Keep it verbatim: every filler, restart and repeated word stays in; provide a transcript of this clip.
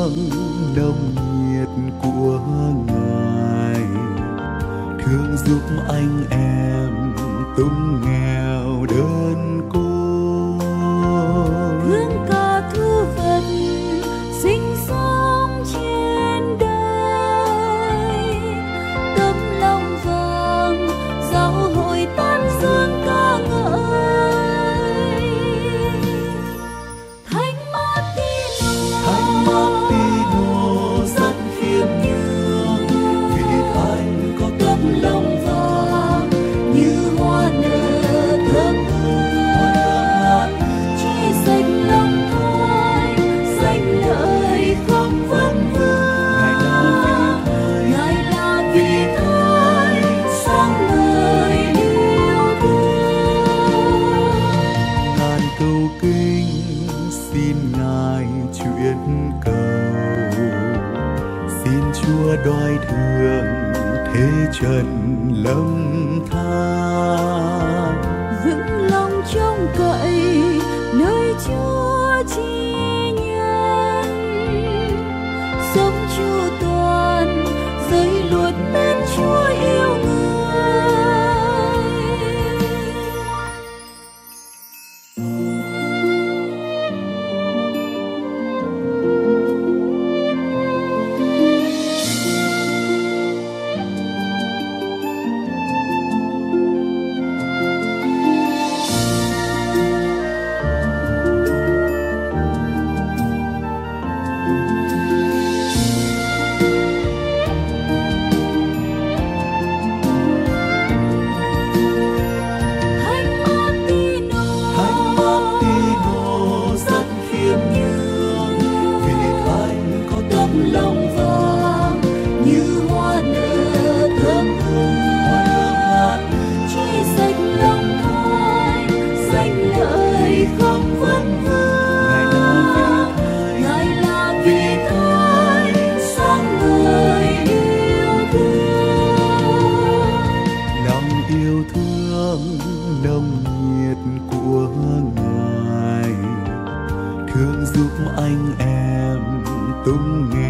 thương nồng nhiệt của Ngài, thương giúp anh em tung nghèo đơn côi. Thương cả thu vật sinh sống trên đời, tấm lòng vàng giáo hội tan dương ca ngợi. Thánh Martino, Thánh Martino rất khiêm nhường, vì Thánh có tấm lòng vàng như hoa nở thơm ngát, chỉ dành lòng thôi, dành lời không vấn vương. Ngài là vị Thánh sáng ngời yêu thương. ngàn câu kinh xin Ngài chuyển cầu, xin Chúa đoái thương thế trần lâm than. Vững lòng trông cậy nơi Chúa chi nhân, sống chu toàn giới luật bên Chúa yêu người. Thánh Martino, Thánh Martino rất khiêm nhường, vì Thánh có tấm lòng vàng như hoa nở thơm ngát, chỉ dành lòng thôi, dành lời không vấn vương. Ngài là vị Thánh sáng ngời yêu thương. lòng yêu thương nồng nhiệt của Ngài, thương giúp anh em tung nghèo